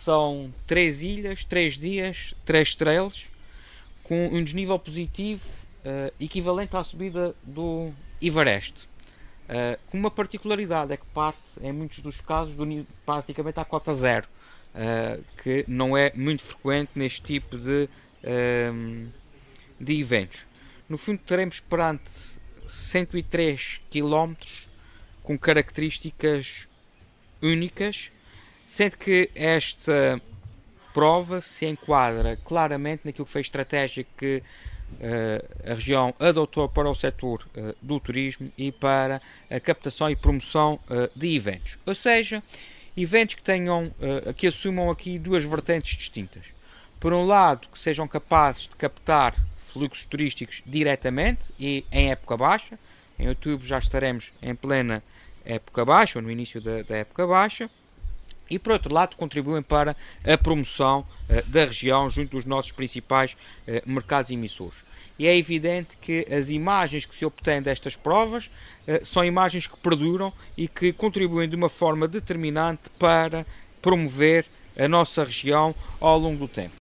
são 3 ilhas, 3 dias, 3 estrelas, com um desnível positivo equivalente à subida do Everest. Com uma particularidade, é que parte, em muitos dos casos, praticamente à cota zero, que não é muito frequente neste tipo de eventos. No fundo, teremos perante 103 km com características únicas, sendo que esta prova se enquadra claramente naquilo que foi a estratégia que a região adotou para o setor do turismo e para a captação e promoção de eventos. Ou seja, eventos que assumam aqui duas vertentes distintas. Por um lado, que sejam capazes de captar fluxos turísticos diretamente e em época baixa. Em outubro já estaremos em plena época baixa, ou no início da época baixa. E, por outro lado, contribuem para a promoção da região junto dos nossos principais mercados emissores. E é evidente que as imagens que se obtêm destas provas são imagens que perduram e que contribuem de uma forma determinante para promover a nossa região ao longo do tempo.